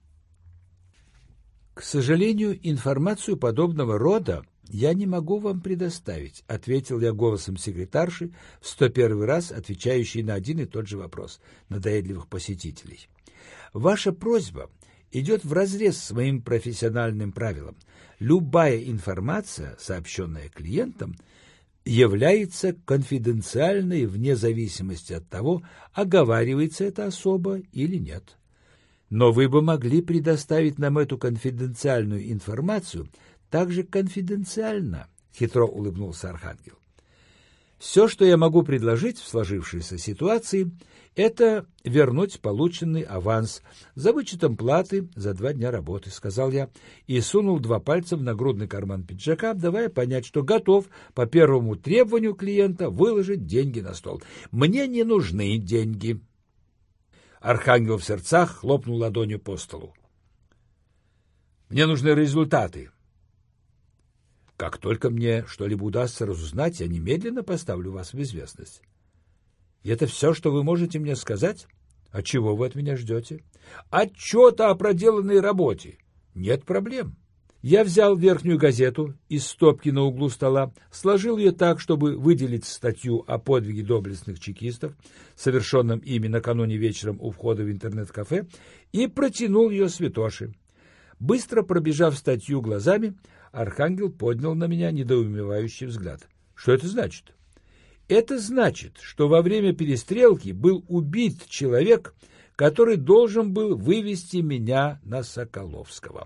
«К сожалению, информацию подобного рода я не могу вам предоставить», — ответил я голосом секретарши, в сто первый раз отвечающей на один и тот же вопрос надоедливых посетителей. «Ваша просьба идет вразрез с моим профессиональным правилом. Любая информация, сообщенная клиентам, является конфиденциальной вне зависимости от того, оговаривается это особо или нет. Но вы бы могли предоставить нам эту конфиденциальную информацию также конфиденциально», — хитро улыбнулся архангел. Все, что я могу предложить в сложившейся ситуации, это вернуть полученный аванс за вычетом платы за два дня работы, — сказал я и сунул два пальца в нагрудный карман пиджака, давая понять, что готов по первому требованию клиента выложить деньги на стол. Мне не нужны деньги. Архангел в сердцах хлопнул ладонью по столу. Мне нужны результаты. Как только мне что-либо удастся разузнать, я немедленно поставлю вас в известность. И это все, что вы можете мне сказать? А чего вы от меня ждете? Отчета о проделанной работе. Нет проблем. Я взял верхнюю газету из стопки на углу стола, сложил ее так, чтобы выделить статью о подвиге доблестных чекистов, совершенном ими накануне вечером у входа в интернет-кафе, и протянул ее Святоше. Быстро пробежав статью глазами, Архангел поднял на меня недоумевающий взгляд. Что это значит? Это значит, что во время перестрелки был убит человек, который должен был вывести меня на Соколовского.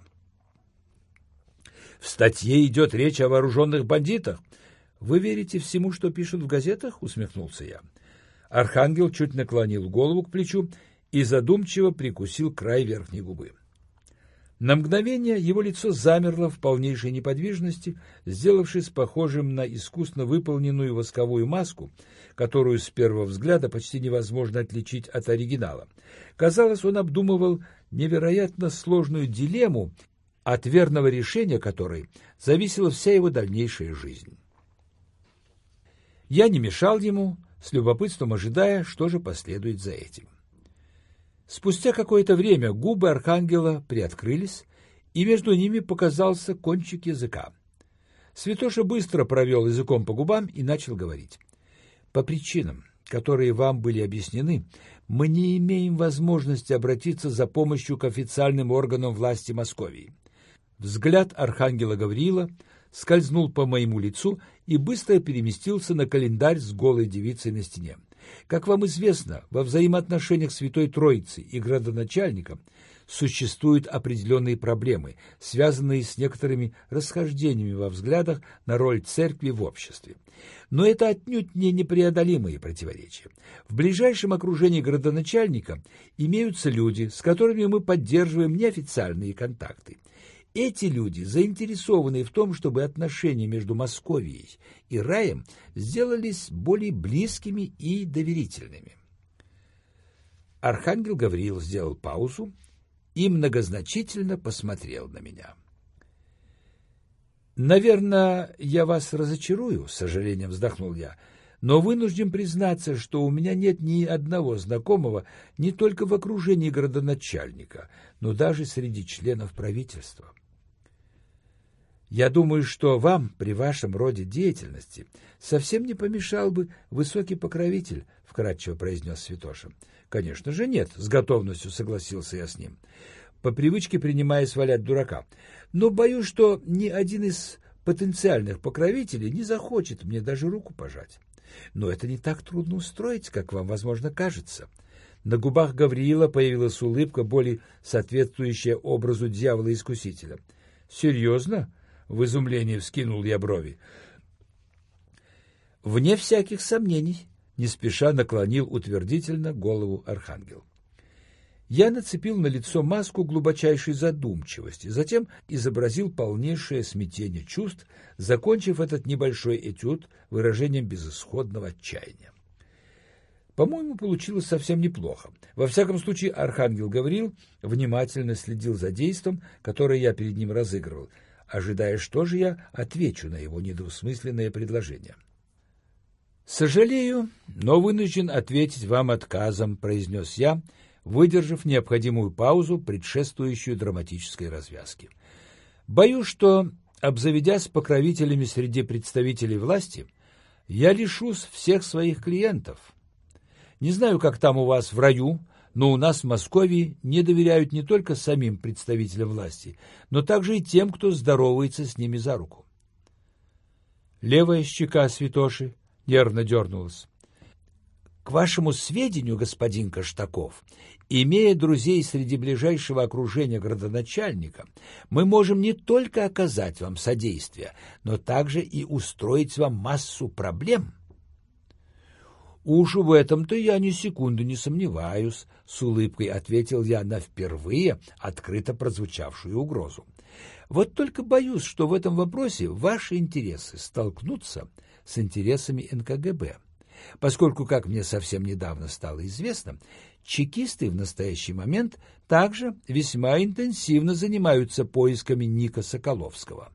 В статье идет речь о вооруженных бандитах. Вы верите всему, что пишут в газетах? Усмехнулся я. Архангел чуть наклонил голову к плечу и задумчиво прикусил край верхней губы. На мгновение его лицо замерло в полнейшей неподвижности, сделавшись похожим на искусно выполненную восковую маску, которую с первого взгляда почти невозможно отличить от оригинала. Казалось, он обдумывал невероятно сложную дилемму, от верного решения которой зависела вся его дальнейшая жизнь. Я не мешал ему, с любопытством ожидая, что же последует за этим. Спустя какое-то время губы Архангела приоткрылись, и между ними показался кончик языка. Святоша быстро провел языком по губам и начал говорить. «По причинам, которые вам были объяснены, мы не имеем возможности обратиться за помощью к официальным органам власти Московии». Взгляд Архангела Гавриила скользнул по моему лицу и быстро переместился на календарь с голой девицей на стене. Как вам известно, во взаимоотношениях Святой Троицы и градоначальника существуют определенные проблемы, связанные с некоторыми расхождениями во взглядах на роль церкви в обществе. Но это отнюдь не непреодолимые противоречия. В ближайшем окружении градоначальника имеются люди, с которыми мы поддерживаем неофициальные контакты. Эти люди заинтересованы в том, чтобы отношения между Московией и раем сделались более близкими и доверительными. Архангел Гавриил сделал паузу и многозначительно посмотрел на меня. «Наверное, я вас разочарую», — с сожалением вздохнул я, «но вынужден признаться, что у меня нет ни одного знакомого не только в окружении градоначальника, но даже среди членов правительства. Я думаю, что вам при вашем роде деятельности совсем не помешал бы высокий покровитель», — вкратчиво произнес Святоша. «Конечно же нет», — с готовностью согласился я с ним, по привычке принимаясь валять дурака. «Но боюсь, что ни один из потенциальных покровителей не захочет мне даже руку пожать. Но это не так трудно устроить, как вам, возможно, кажется». На губах Гавриила появилась улыбка, более соответствующая образу дьявола-искусителя. «Серьезно?» — в изумлении вскинул я брови. «Вне всяких сомнений», — не спеша наклонил утвердительно голову Архангел. Я нацепил на лицо маску глубочайшей задумчивости, затем изобразил полнейшее смятение чувств, закончив этот небольшой этюд выражением безысходного отчаяния. По-моему, получилось совсем неплохо. Во всяком случае, Архангел Гавриил внимательно следил за действом, которое я перед ним разыгрывал, ожидая, что же я отвечу на его недвусмысленное предложение. «Сожалею, но вынужден ответить вам отказом», — произнес я, выдержав необходимую паузу, предшествующую драматической развязке. «Боюсь, что, обзаведясь покровителями среди представителей власти, я лишусь всех своих клиентов. Не знаю, как там у вас в раю, но у нас в Москве не доверяют не только самим представителям власти, но также и тем, кто здоровается с ними за руку». Левая щека Святоши нервно дернулась. «К вашему сведению, господин Каштаков, имея друзей среди ближайшего окружения градоначальника, мы можем не только оказать вам содействие, но также и устроить вам массу проблем». «Уж в этом-то я ни секунды не сомневаюсь», — с улыбкой ответил я на впервые открыто прозвучавшую угрозу. «Вот только боюсь, что в этом вопросе ваши интересы столкнутся с интересами эн ка гэ бэ, поскольку, как мне совсем недавно стало известно, чекисты в настоящий момент также весьма интенсивно занимаются поисками Ника Соколовского».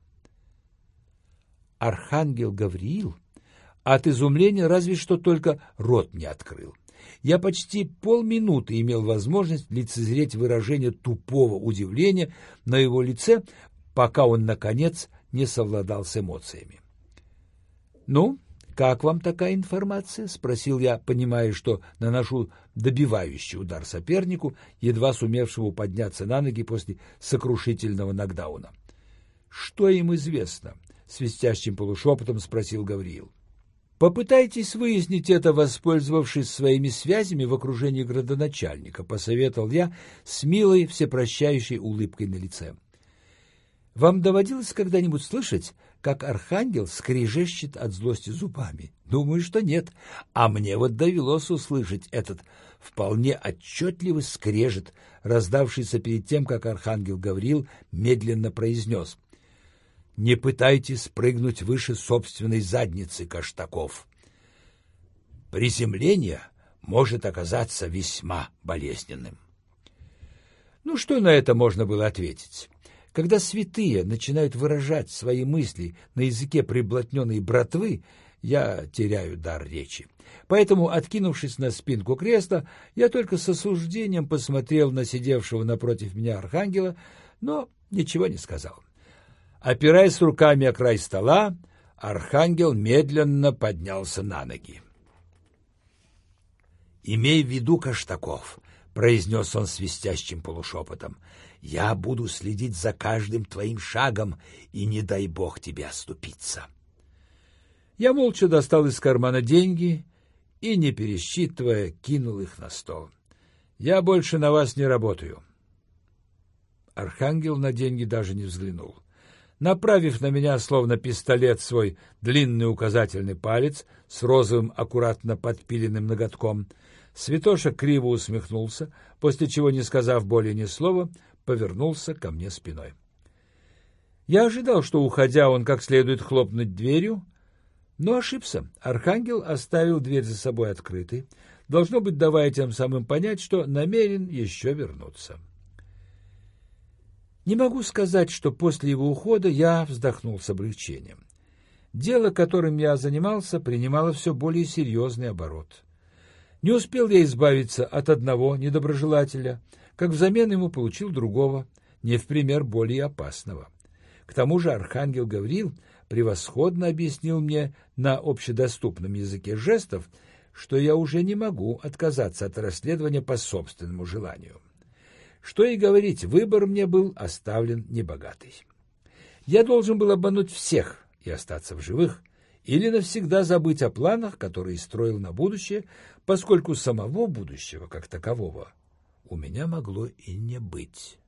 Архангел Гавриил от изумления разве что только рот не открыл. Я почти полминуты имел возможность лицезреть выражение тупого удивления на его лице, пока он, наконец, не совладал с эмоциями. «Ну, как вам такая информация?» — спросил я, понимая, что наношу добивающий удар сопернику, едва сумевшему подняться на ноги после сокрушительного нокдауна. «Что им известно?» — свистящим полушепотом спросил Гавриил. «Попытайтесь выяснить это, воспользовавшись своими связями в окружении градоначальника», — посоветовал я с милой всепрощающей улыбкой на лице. «Вам доводилось когда-нибудь слышать, как архангел скрежещет от злости зубами? Думаю, что нет. А мне вот довелось услышать этот вполне отчетливый скрежет, раздавшийся перед тем, как архангел Гавриил медленно произнес: «Не пытайтесь спрыгнуть выше собственной задницы, Каштаков. Приземление может оказаться весьма болезненным». Ну, что на это можно было ответить? Когда святые начинают выражать свои мысли на языке приблотненной братвы, я теряю дар речи. Поэтому, откинувшись на спинку кресла, я только с осуждением посмотрел на сидевшего напротив меня архангела, но ничего не сказал. Опираясь руками о край стола, архангел медленно поднялся на ноги. «Имей в виду, Каштаков», — произнес он свистящим полушепотом, — «я буду следить за каждым твоим шагом, и не дай бог тебе оступиться». Я молча достал из кармана деньги и, не пересчитывая, кинул их на стол. «Я больше на вас не работаю». Архангел на деньги даже не взглянул. Направив на меня, словно пистолет, свой длинный указательный палец с розовым аккуратно подпиленным ноготком, святоша криво усмехнулся, после чего, не сказав более ни слова, повернулся ко мне спиной. Я ожидал, что, уходя, он как следует хлопнуть дверью, но ошибся. Архангел оставил дверь за собой открытой, должно быть, давая тем самым понять, что намерен еще вернуться. Не могу сказать, что после его ухода я вздохнул с облегчением. Дело, которым я занимался, принимало все более серьезный оборот. Не успел я избавиться от одного недоброжелателя, как взамен ему получил другого, не в пример более опасного. К тому же архангел Гавриил превосходно объяснил мне на общедоступном языке жестов, что я уже не могу отказаться от расследования по собственному желанию. Что и говорить, выбор мне был оставлен небогатый. Я должен был обмануть всех и остаться в живых, или навсегда забыть о планах, которые строил на будущее, поскольку самого будущего, как такового, у меня могло и не быть.